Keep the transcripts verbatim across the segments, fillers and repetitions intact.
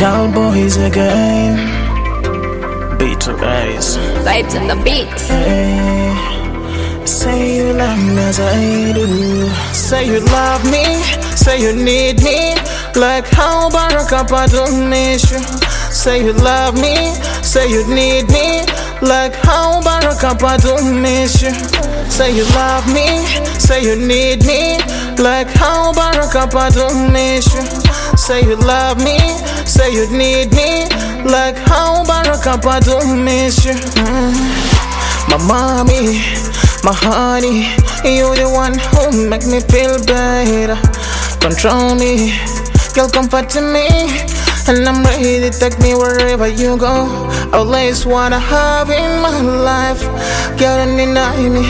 Cowboys again. Beat to rise. Vibes on the beat. Hey, say you love me as I do. Say you love me. Say you need me. Like how Barack Obama miss you. Say you love me. Say you need me. Like how Barack Obama miss you. Say you love me. Say you need me. Like how Barack Obama miss you. Say you love me. Say you need me. Like how Barack Obama miss you. Mm. My mommy, my honey, you the one who make me feel better. Control me, girl, comfort me, and I'm ready to take me wherever you go. Always wanna have in my life, girl, and deny me.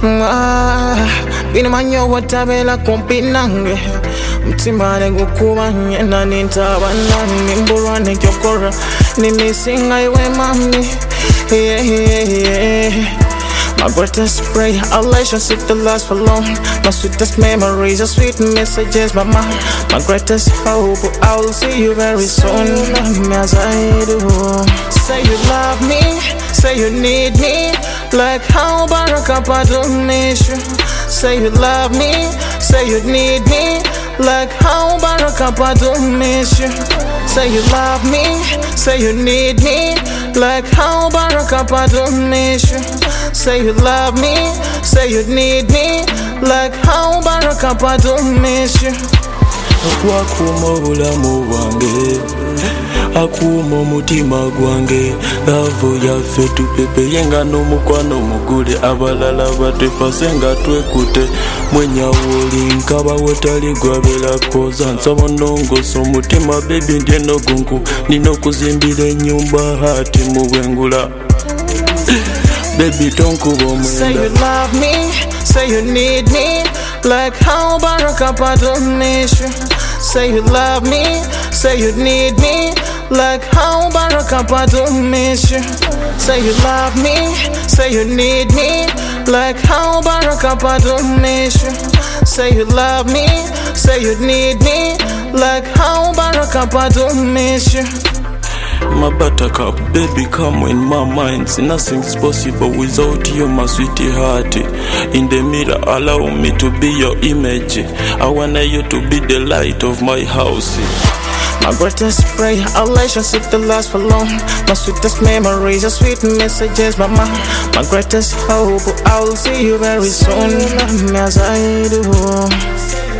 Bina manyo watabela kumpinange. Mtimane gukubanye na nintabana nimburane kyokora nimisinga iwe mami. Yeah, yeah, yeah. My greatest prayer, our relationship to last for long. My sweetest memories, your sweet messages, my mind. My greatest hope, I will see you very soon. Love me as I do. Say you love me, say you need me. Like how Barack Obama miss you. Say you love me, say you need me. Like how Barack Obama miss you. Say you love me, say you need me. Like how Barack Obama miss you. Say you love me, say you need me. Like how Barack Obama miss you. Akwakuma obulamu bwange, akuuma omutima gwange. Laavu yaffe tupepeye nga n'omukwano mugule. Abalala batwefase nga twekute. Mwenyawo nkaba wetali gwabera koza. Nsaba nongosa omutima baby ndye nogungu. Nina okuzimbira ennyumba hati mu bwengula. Baby, don't go on. Say you love me, say you need me. Like how Barack Obama miss you. Say you love me, say you need me. Like how Barack Obama miss you. Say you love me, say you need me. Like how Barack Obama miss you. Say you love me, say you need me. Like how Barack Obama miss you. My buttercup, baby, come in my mind. See, nothing's possible without you, my sweetie heart. In the mirror, allow me to be your image. I want you to be the light of my house. My greatest prayer, our relationship to last for long. My sweetest memories, your sweet messages, my mind. My greatest hope, I will see you very soon. Love me as I do.